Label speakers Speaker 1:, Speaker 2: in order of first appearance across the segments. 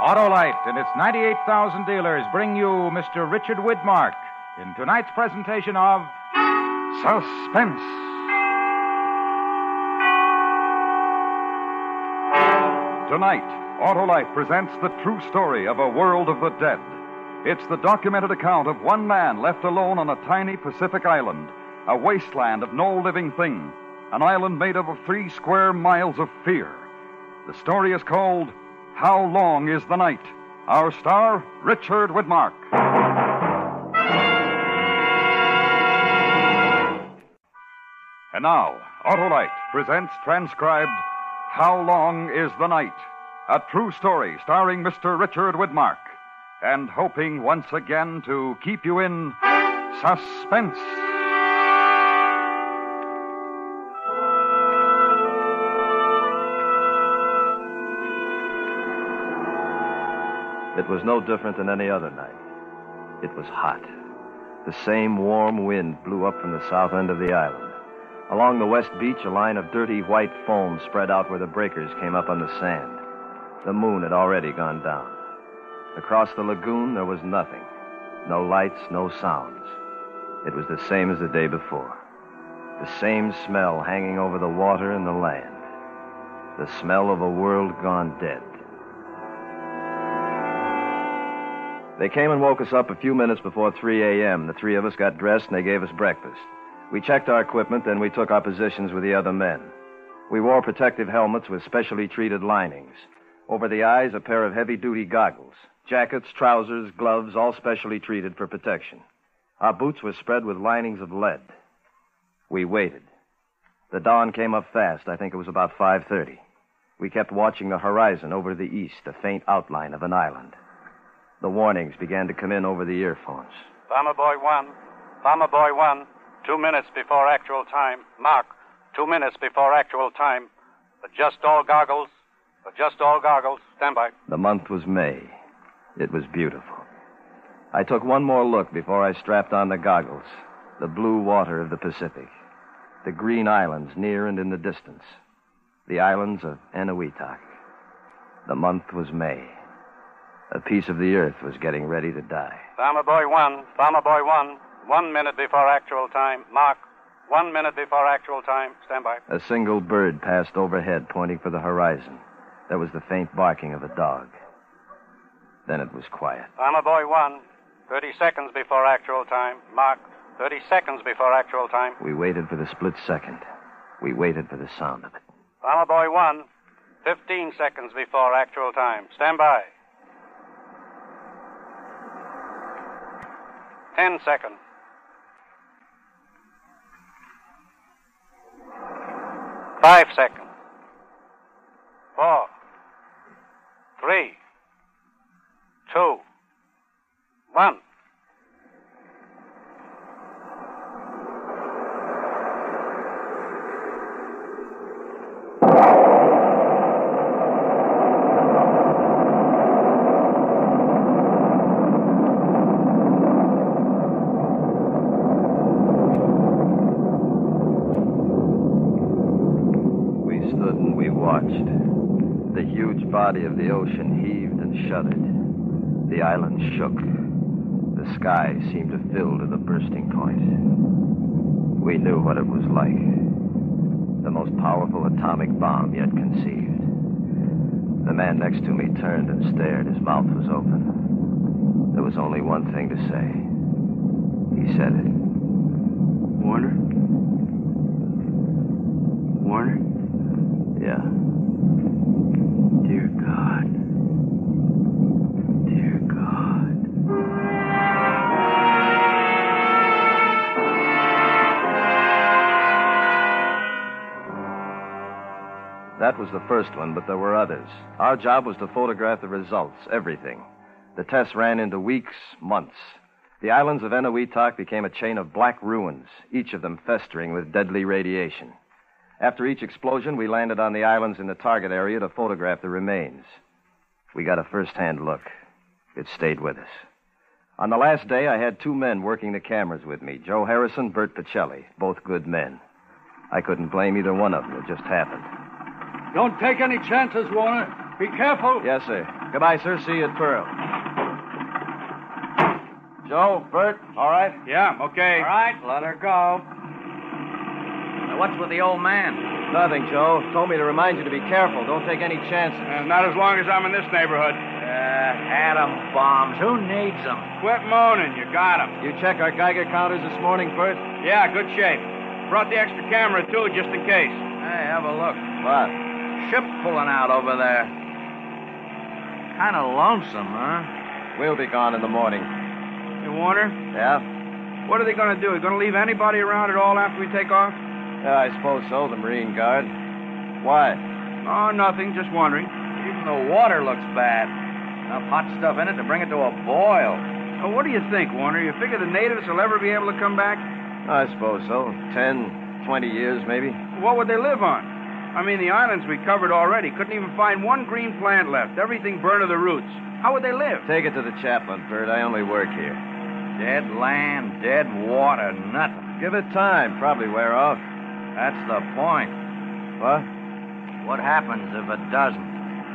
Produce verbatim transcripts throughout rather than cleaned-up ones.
Speaker 1: Autolite and its ninety-eight thousand dealers bring you Mister Richard Widmark in tonight's presentation of Suspense. Tonight, Autolite presents the true story of a world of the dead. It's the documented account of one man left alone on a tiny Pacific island, a wasteland of no living thing, an island made up of three square miles of fear. The story is called How Long is the Night? Our star, Richard Widmark. And now, Autolite presents transcribed How Long is the Night? A true story starring Mister Richard Widmark, and hoping once again to keep you in suspense.
Speaker 2: It was no different than any other night. It was hot. The same warm wind blew up from the south end of the island. Along the west beach, a line of dirty white foam spread out where the breakers came up on the sand. The moon had already gone down. Across the lagoon, there was nothing. No lights, no sounds. It was the same as the day before. The same smell hanging over the water and the land. The smell of a world gone dead. They came and woke us up a few minutes before three a.m. The three of us got dressed and they gave us breakfast. We checked our equipment, then we took our positions with the other men. We wore protective helmets with specially treated linings. Over the eyes, a pair of heavy-duty goggles. Jackets, trousers, gloves, all specially treated for protection. Our boots were spread with linings of lead. We waited. The dawn came up fast. I think it was about five thirty. We kept watching the horizon over the east, a faint outline of an island. The warnings began to come in over the earphones.
Speaker 3: Bomber Boy one. Bomber Boy one. Two minutes before actual time. Mark. Two minutes before actual time. Adjust all goggles. Adjust all goggles. Stand by.
Speaker 2: The month was May. It was beautiful. I took one more look before I strapped on the goggles. The blue water of the Pacific. The green islands near and in the distance. The islands of Eniwetok. The month was May. A piece of the earth was getting ready to die.
Speaker 3: Bomber Boy one. Bomber Boy one. One minute before actual time. Mark. One minute before actual time. Stand by.
Speaker 2: A single bird passed overhead, pointing for the horizon. There was the faint barking of a dog. Then it was quiet.
Speaker 3: Bomber Boy one. Thirty seconds before actual time. Mark. Thirty seconds before actual time.
Speaker 2: We waited for the split second. We waited for the sound of it.
Speaker 3: Bomber Boy one. Fifteen seconds before actual time. Stand by. Ten seconds. Five seconds. Four. Three. Two. One.
Speaker 2: The huge body of the ocean heaved and shuddered. The island shook. The sky seemed to fill to the bursting point. We knew what it was like. The most powerful atomic bomb yet conceived. The man next to me turned and stared. His mouth was open. There was only one thing to say. He said it.
Speaker 4: Warner? Warner?
Speaker 2: Yeah.
Speaker 4: Dear God. Dear God.
Speaker 2: That was the first one, but there were others. Our job was to photograph the results, everything. The tests ran into weeks, months. The islands of Eniwetok became a chain of black ruins, each of them festering with deadly radiation. After each explosion, we landed on the islands in the target area to photograph the remains. We got a first-hand look. It stayed with us. On the last day, I had two men working the cameras with me, Joe Harrison, Bert Pacelli, both good men. I couldn't blame either one of them. It just happened.
Speaker 5: Don't take any chances, Warner. Be careful.
Speaker 2: Yes, sir. Goodbye, sir. See you at Pearl. Joe, Bert, all right?
Speaker 5: Yeah, okay.
Speaker 6: All right, let her go. Now, what's with the old man?
Speaker 2: Nothing, Joe. Told me to remind you to be careful. Don't take any chances.
Speaker 5: Uh, not as long as I'm in this neighborhood.
Speaker 6: Uh, atom bombs. Who needs them?
Speaker 5: Quit moaning. You got 'em.
Speaker 2: You check our Geiger counters this morning, Bert?
Speaker 5: Yeah, good shape. Brought the extra camera, too, just in case.
Speaker 6: Hey, have a look.
Speaker 2: What?
Speaker 6: Ship pulling out over there. Kind of lonesome, huh?
Speaker 2: We'll be gone in the morning.
Speaker 5: Hey, Warner,
Speaker 2: Yeah?
Speaker 5: what are they going to do? Are they going to leave anybody around at all after we take off?
Speaker 2: Yeah, I suppose so, the Marine Guard. Why?
Speaker 5: Oh, nothing. Just wondering.
Speaker 6: Even the water looks bad. Enough hot stuff in it to bring it to a boil.
Speaker 5: Oh, what do you think, Warner? You figure the natives will ever be able to come back?
Speaker 2: I suppose so. Ten, twenty years, maybe.
Speaker 5: What would they live on? I mean, the islands we covered already. Couldn't even find one green plant left. Everything burned to the roots. How would they live?
Speaker 2: Take it to the chaplain, Bert. I only work here.
Speaker 6: Dead land, dead water, nothing.
Speaker 2: Give it time. Probably wear off.
Speaker 6: That's the point.
Speaker 2: What?
Speaker 6: What happens if it doesn't?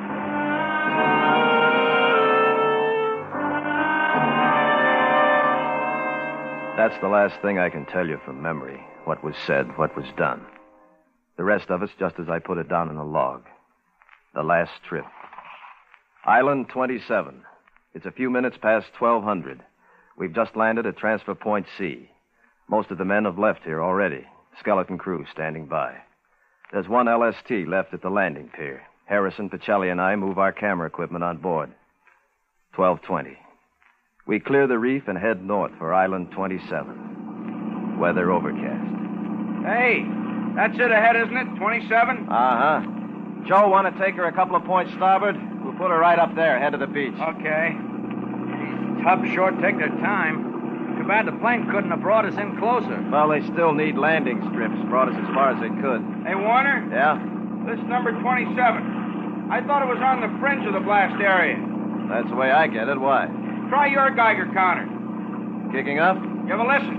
Speaker 2: That's the last thing I can tell you from memory. What was said, what was done. The rest of it's just as I put it down in the log. The last trip. Island twenty-seven. It's a few minutes past twelve hundred. We've just landed at Transfer Point C. Most of the men have left here already. Skeleton crew standing by. There's one L S T left at the landing pier. Harrison, Pacelli, and I move our camera equipment on board. twelve twenty. We clear the reef and head north for Island twenty-seven. Weather overcast.
Speaker 5: Hey, that's it ahead, isn't it? twenty-seven?
Speaker 2: Uh-huh. Joe, want to take her a couple of points starboard? We'll put her right up there, head of the beach.
Speaker 5: Okay.
Speaker 6: These tubs sure take their time. Too bad the plane couldn't have brought us in closer.
Speaker 2: Well, they still need landing strips. Brought us as far as they could.
Speaker 5: Hey, Warner,
Speaker 2: Yeah?
Speaker 5: this number twenty-seven. I thought it was on the fringe of the blast area.
Speaker 2: That's the way I get it. Why?
Speaker 5: Try your Geiger counter.
Speaker 2: Kicking up?
Speaker 5: Give a listen.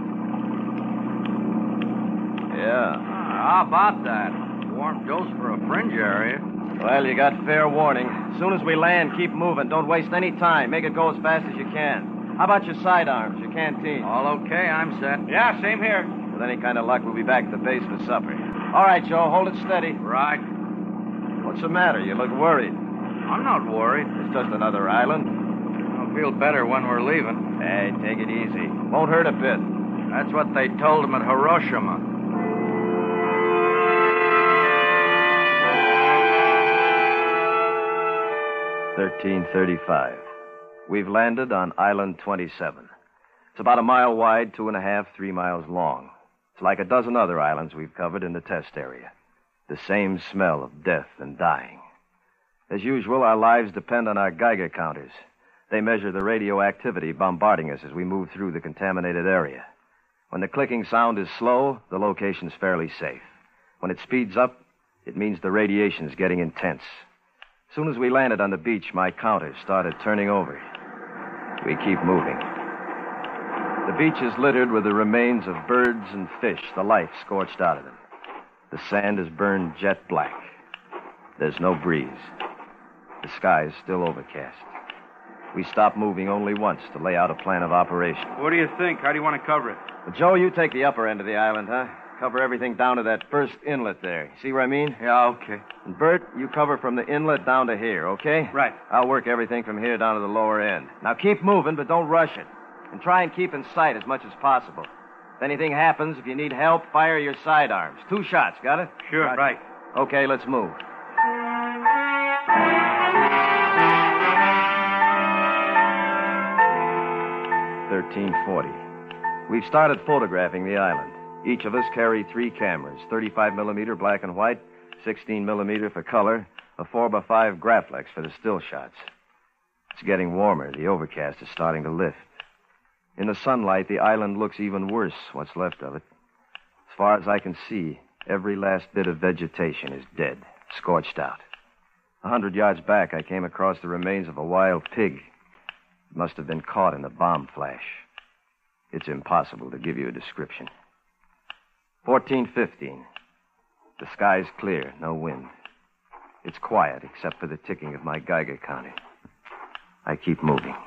Speaker 2: Yeah.
Speaker 6: Ah, how about that? Warm dose for a fringe area.
Speaker 2: Well, you got fair warning. As soon as we land, keep moving. Don't waste any time. Make it go as fast as you can. How about your sidearms, your canteen?
Speaker 6: All okay, I'm set.
Speaker 5: Yeah, same here.
Speaker 2: With any kind of luck, we'll be back at the base for supper. All right, Joe, hold it steady.
Speaker 6: Right.
Speaker 2: What's the matter? You look worried.
Speaker 6: I'm not worried.
Speaker 2: It's just another island.
Speaker 6: I'll feel better when we're leaving.
Speaker 2: Hey, take it easy. Won't hurt a bit.
Speaker 6: That's what they told him at Hiroshima.
Speaker 2: thirteen thirty-five. We've landed on Island twenty-seven. It's about a mile wide, two and a half, three miles long. It's like a dozen other islands we've covered in the test area. The same smell of death and dying. As usual, our lives depend on our Geiger counters. They measure the radioactivity bombarding us as we move through the contaminated area. When the clicking sound is slow, the location's fairly safe. When it speeds up, it means the radiation's getting intense. As soon as we landed on the beach, my counters started turning over. We keep moving. The beach is littered with the remains of birds and fish, the life scorched out of them. The sand is burned jet black. There's no breeze. The sky is still overcast. We stop moving only once to lay out a plan of operation.
Speaker 5: What do you think? How do you want to cover it?
Speaker 2: Well, Joe, you take the upper end of the island, huh? Cover everything down to that first inlet there. See what I mean?
Speaker 5: Yeah, okay.
Speaker 2: And Bert, you cover from the inlet down to here, okay?
Speaker 5: Right.
Speaker 2: I'll work everything from here down to the lower end. Now keep moving, but don't rush it. And try and keep in sight as much as possible. If anything happens, if you need help, fire your sidearms. Two shots, got it?
Speaker 5: Sure, right. right.
Speaker 2: Okay, let's move. thirteen forty. We've started photographing the island. Each of us carry three cameras, thirty-five millimeter black and white, sixteen millimeter for color, a four by five Graflex for the still shots. It's getting warmer. The overcast is starting to lift. In the sunlight, the island looks even worse, what's left of it. As far as I can see, every last bit of vegetation is dead, scorched out. A hundred yards back, I came across the remains of a wild pig. It must have been caught in the bomb flash. It's impossible to give you a description. fourteen fifteen. The sky's clear, no wind. It's quiet, except for the ticking of my Geiger counter. I keep moving.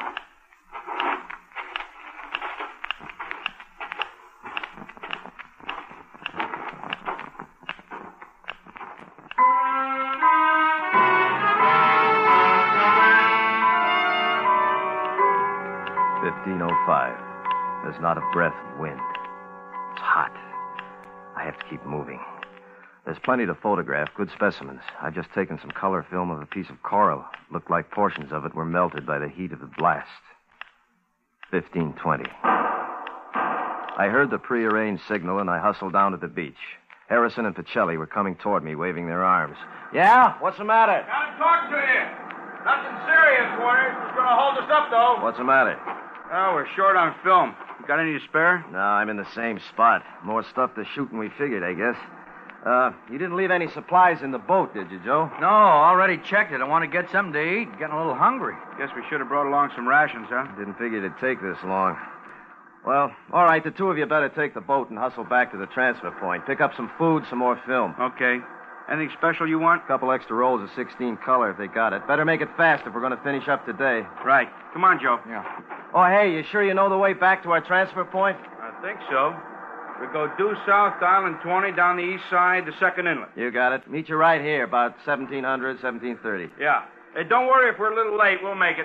Speaker 2: fifteen oh five. There's not a breath of wind. It's hot. I have to keep moving. There's plenty to photograph, good specimens. I've just taken some color film of a piece of coral. Looked like portions of it were melted by the heat of the blast. fifteen twenty. I heard the prearranged signal, and I hustled down to the beach. Harrison and Pacelli were coming toward me, waving their arms. Yeah? What's the matter?
Speaker 5: Gotta talk to you. Nothing serious, Warner. Just gonna hold us up, though.
Speaker 2: What's the matter?
Speaker 5: Oh, we're short on film. You got any to spare?
Speaker 2: No, I'm in the same spot. More stuff to shoot than we figured, I guess. Uh, you didn't leave any supplies in the boat, did you, Joe?
Speaker 6: No, already checked it. I want to get something to eat. Getting a little hungry.
Speaker 5: Guess we should have brought along some rations, huh?
Speaker 2: Didn't figure it'd take this long. Well, all right, the two of you better take the boat and hustle back to the transfer point. Pick up some food, some more film.
Speaker 5: Okay. Anything special you want?
Speaker 2: A couple extra rolls of sixteen color if they got it. Better make it fast if we're going to finish up today.
Speaker 5: Right. Come on, Joe.
Speaker 6: Yeah.
Speaker 2: Oh, hey, you sure you know the way back to our transfer point?
Speaker 5: I think so. We go due south to Island twenty, down the east side, the second inlet.
Speaker 2: You got it. Meet you right here, about seventeen hundred, seventeen thirty.
Speaker 5: Yeah. Hey, don't worry if we're a little late. We'll make it.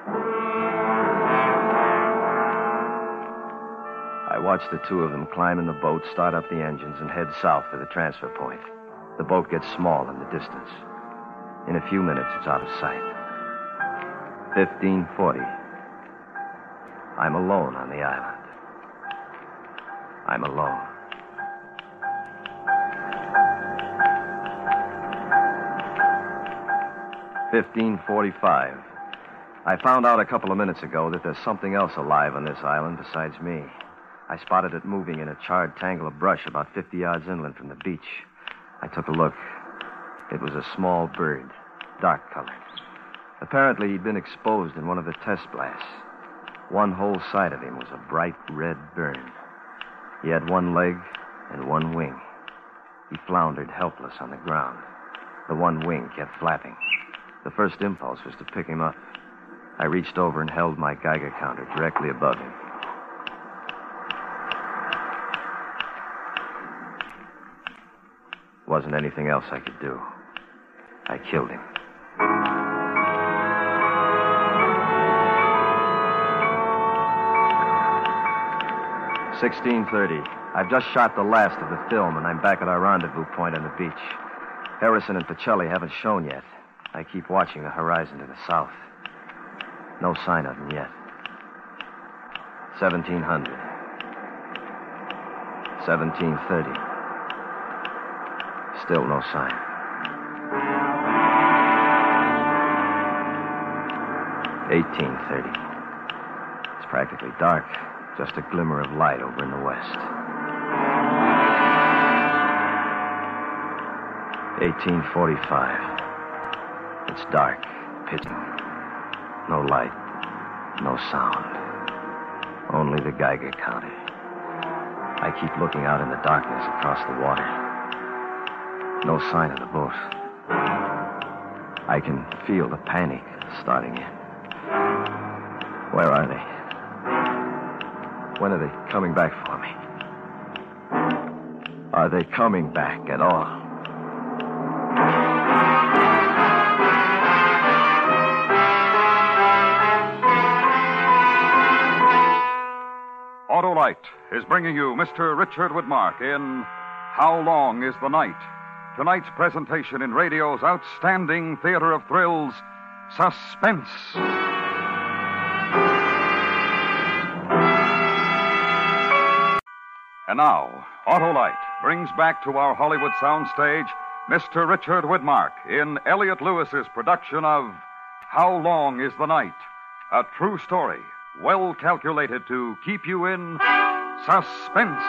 Speaker 2: I watched the two of them climb in the boat, start up the engines, and head south for the transfer point. The boat gets small in the distance. In a few minutes, it's out of sight. fifteen forty. I'm alone on the island. I'm alone. fifteen forty-five. I found out a couple of minutes ago that there's something else alive on this island besides me. I spotted it moving in a charred tangle of brush about fifty yards inland from the beach. I took a look. It was a small bird, dark colored. Apparently, he'd been exposed in one of the test blasts. One whole side of him was a bright red burn. He had one leg and one wing. He floundered helpless on the ground. The one wing kept flapping. The first impulse was to pick him up. I reached over and held my Geiger counter directly above him. Wasn't anything else I could do. I killed him. sixteen thirty. I've just shot the last of the film, and I'm back at our rendezvous point on the beach. Harrison and Pacelli haven't shown yet. I keep watching the horizon to the south. No sign of them yet. seventeen hundred. seventeen thirty. Still no sign. eighteen thirty. It's practically dark. Just a glimmer of light over in the west. eighteen forty-five. It's dark, pitch. No light, no sound. Only the Geiger counter. I keep looking out in the darkness across the water. No sign of the boat. I can feel the panic starting in. Where are they? When are they coming back for me? Are they coming back at all?
Speaker 1: Autolite is bringing you Mister Richard Widmark in How Long is the Night? Tonight's presentation in radio's outstanding theater of thrills, Suspense. And now, Autolite brings back to our Hollywood soundstage Mister Richard Widmark in Elliot Lewis's production of How Long is the Night? A true story, well calculated to keep you in suspense.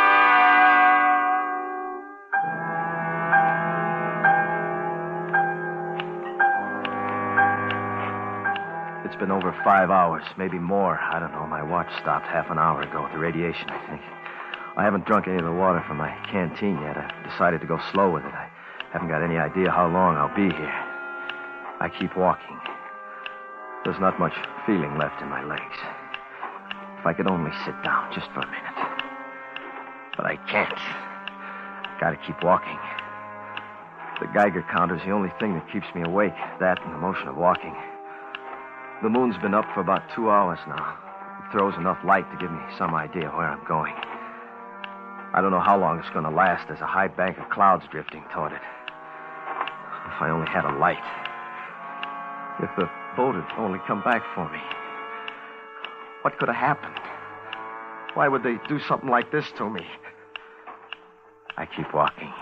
Speaker 2: It's been over five hours, maybe more. I don't know. My watch stopped half an hour ago with the radiation, I think. I haven't drunk any of the water from my canteen yet. I've decided to go slow with it. I Haven't got any idea how long I'll be here. I keep walking. There's not much feeling left in my legs. If I could only sit down just for a minute. But I can't. Gotta keep walking. The Geiger counter's the only thing that keeps me awake. That and the motion of walking. The moon's been up for about two hours now. It throws enough light to give me some idea where I'm going. I don't know how long it's going to last. There's a high bank of clouds drifting toward it. If I only had a light. If the boat had only come back for me. What could have happened? Why would they do something like this to me? I keep walking.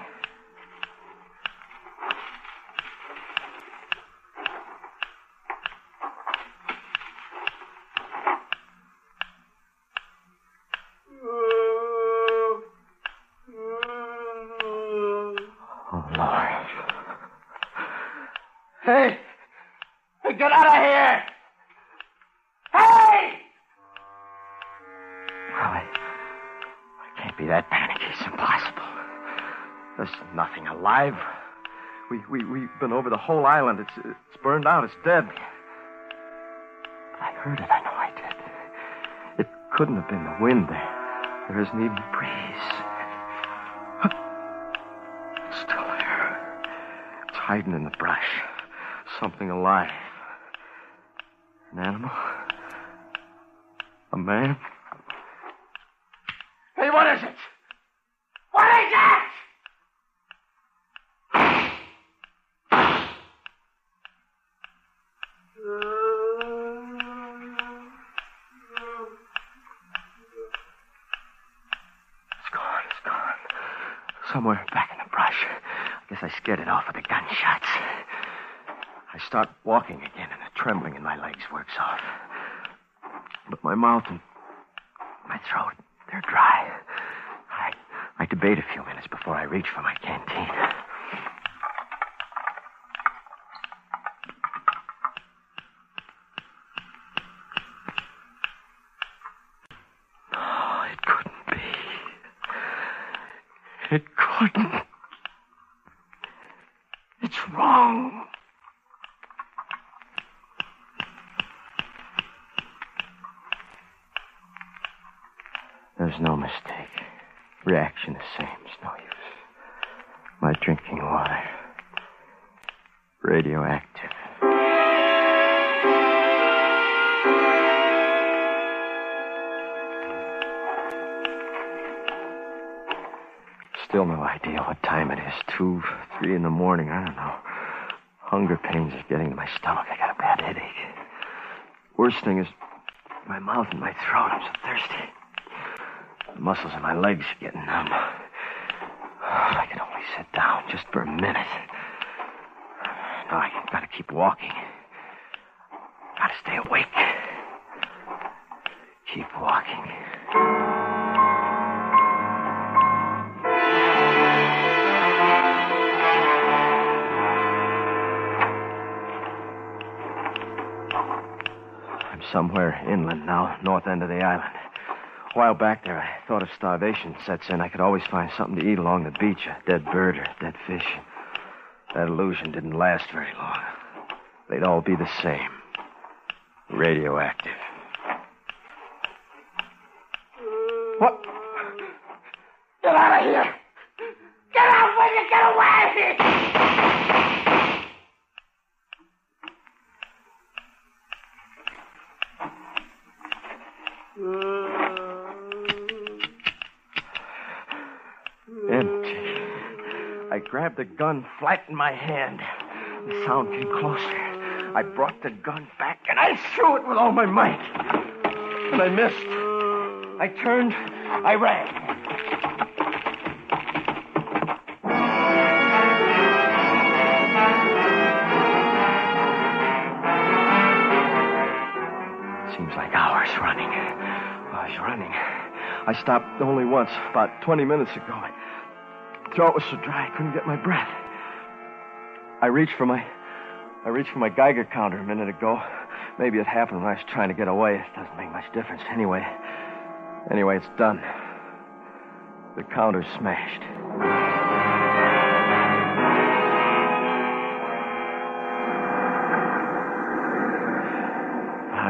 Speaker 2: Oh, Lord. Hey! Hey, get out of here! Hey! Well, I, I can't be that panicky. It's impossible. There's nothing alive. We, we, we've been over the whole island. It's, it's burned out. It's dead. But I heard it. I know I did. It couldn't have been the wind. There, there isn't even a breeze. It's still there. It's hiding in the brush. Something alive. An animal? A man? Hey, what is it? What is it? It's gone, it's gone. Somewhere back in the brush. I guess I scared it off with the gunshots. I start walking again, and the trembling in my legs works off. But my mouth and my throat, they're dry. I, I debate a few minutes before I reach for my canteen. No, it couldn't be. It couldn't. It's wrong. There's no mistake. Reaction is same. It's no use. My drinking water. Radioactive. Still no idea what time it is. Two, three in the morning. I don't know. Hunger pains are getting to my stomach. I got a bad headache. Worst thing is my mouth and my throat. I'm so thirsty. The muscles in my legs are getting numb. If I could only sit down just for a minute. No, I gotta keep walking. Gotta stay awake. Keep walking. I'm somewhere inland now, north end of the island. A while back there, I thought if starvation sets in, I could always find something to eat along the beach, a dead bird or a dead fish. That illusion didn't last very long. They'd all be the same. Radioactive. What? Get out of here! Get out, will you? Get away! Empty. I grabbed the gun flat in my hand. The sound came closer. I brought the gun back, and I threw it with all my might. And I missed. I turned. I ran. It seems like hours running. I was running. I stopped only once, about twenty minutes ago. My throat was so dry I couldn't get my breath. I reached for my... I reached for my Geiger counter a minute ago. Maybe it happened when I was trying to get away. It doesn't make much difference. Anyway... Anyway, it's done. The counter's smashed.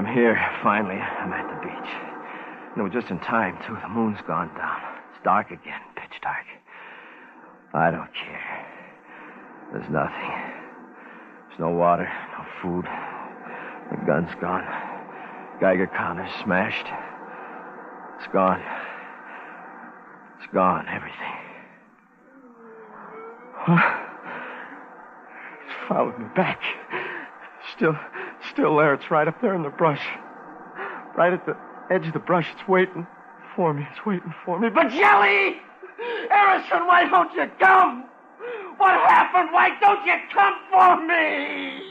Speaker 2: here, finally. I'm at the beach. And we're just in time, too. The moon's gone down. It's dark again, pitch dark. I don't care. There's nothing. There's no water, no food. The gun's gone. Geiger counter's smashed. It's gone. It's gone, everything. Huh? It's followed me back. Still, still there. It's right up there in the brush. Right at the edge of the brush. It's waiting for me. It's waiting for me. But Jelly! Harrison, why don't you come? What happened? Why don't you come for me?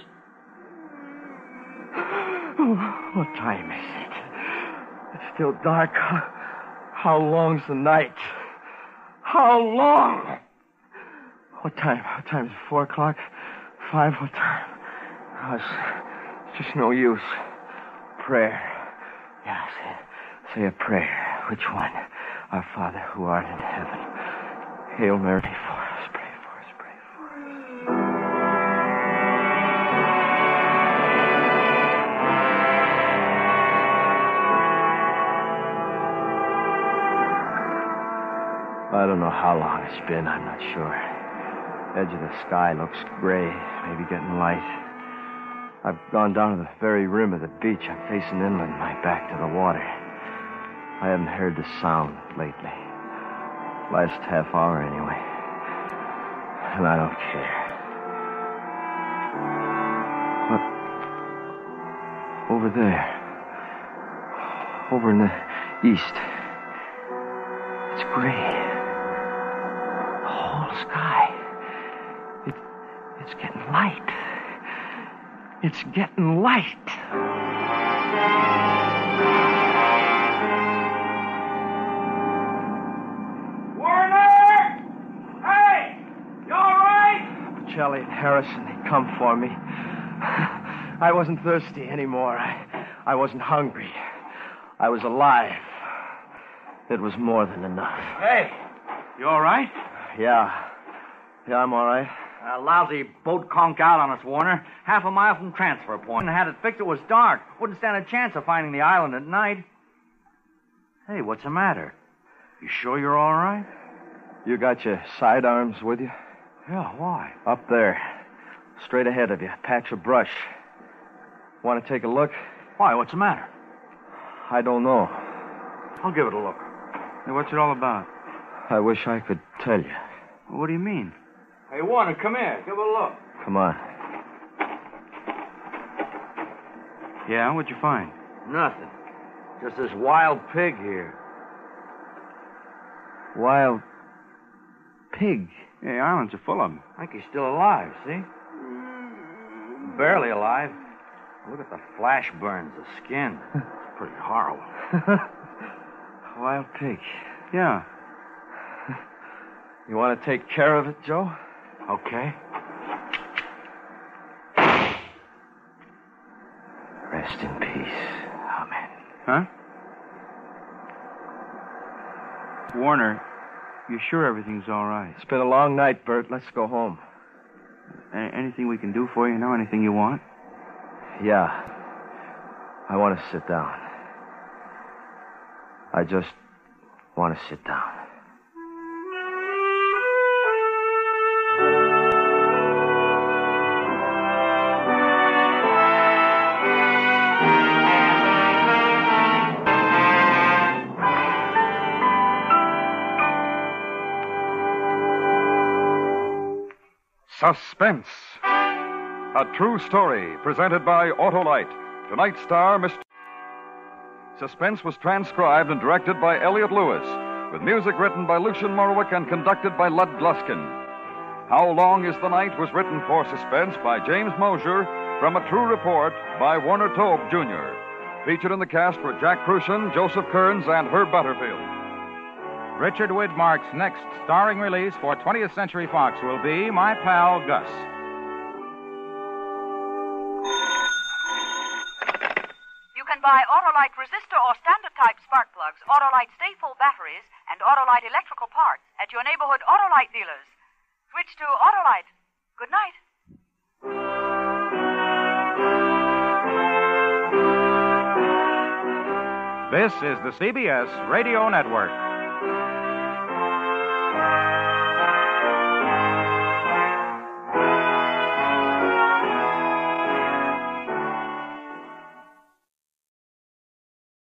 Speaker 2: What time is it? It's still dark. How long's the night? How long? What time? What time is it? Four o'clock? Five? What time? Oh, it's, it's just no use. Prayer. Yeah, say, say a prayer. Which one? Our Father who art in heaven. Hail Mary, pray for us. Pray for us. Pray for us. I don't know how long it's been. I'm not sure. Edge of the sky looks gray, maybe getting light. I've gone down to the very rim of the beach. I'm facing inland, my back to the water. I haven't heard the sound lately. Last half hour, anyway. And I don't care. What? Over there. Over in the east. It's gray. The whole sky. It, it's getting light. It's getting light.
Speaker 5: Warner! Hey! You all right?
Speaker 2: Jelly and Harrison, they come for me. I wasn't thirsty anymore. I, I wasn't hungry. I was alive. It was more than enough.
Speaker 5: Hey! You all right?
Speaker 2: Yeah. Yeah, I'm all right.
Speaker 6: A lousy boat conked out on us, Warner. Half a mile from transfer point. And had it fixed, it was dark. Wouldn't stand a chance of finding the island at night. Hey, what's the matter? You sure you're all right?
Speaker 2: You got your sidearms with you?
Speaker 6: Yeah, why?
Speaker 2: Up there. Straight ahead of you. Patch of brush. Want to take a look?
Speaker 6: Why, what's the matter?
Speaker 2: I don't know.
Speaker 6: I'll give it a look.
Speaker 5: Hey, what's it all about?
Speaker 2: I wish I could tell you.
Speaker 5: What do you mean?
Speaker 6: Hey, Warner, come here. Give it a look.
Speaker 2: Come on.
Speaker 5: Yeah, what'd you find?
Speaker 6: Nothing. Just this wild pig here.
Speaker 2: Wild pig?
Speaker 5: Yeah, the islands are full of them.
Speaker 6: I think he's still alive, see? Barely alive. Look at the flash burns, the skin. It's pretty horrible.
Speaker 2: Wild pig.
Speaker 5: Yeah.
Speaker 2: You want to take care of it, Joe?
Speaker 6: Okay.
Speaker 2: Rest in peace. Amen.
Speaker 5: Huh? Warner, you sure everything's all right?
Speaker 2: It's been a long night, Bert. Let's go home.
Speaker 5: A- anything we can do for you now? Anything you want?
Speaker 2: Yeah. I want to sit down. I just want to sit down.
Speaker 1: Suspense. A true story presented by Autolite. Tonight's star, Mister Suspense was transcribed and directed by Elliot Lewis, with music written by Lucian Morowick and conducted by Lud Gluskin. How Long is the Night was written for Suspense by James Mosier from A True Report by Warner Tobe Junior Featured in the cast were Jack Crucian, Joseph Kearns, and Herb Butterfield.
Speaker 7: Richard Widmark's next starring release for twentieth Century Fox will be My Pal Gus.
Speaker 8: You can buy Autolite resistor or standard-type spark plugs, Autolite stay-full batteries, and Autolite electrical parts at your neighborhood Autolite dealers. Switch to Autolite. Good night.
Speaker 7: This is the C B S Radio Network.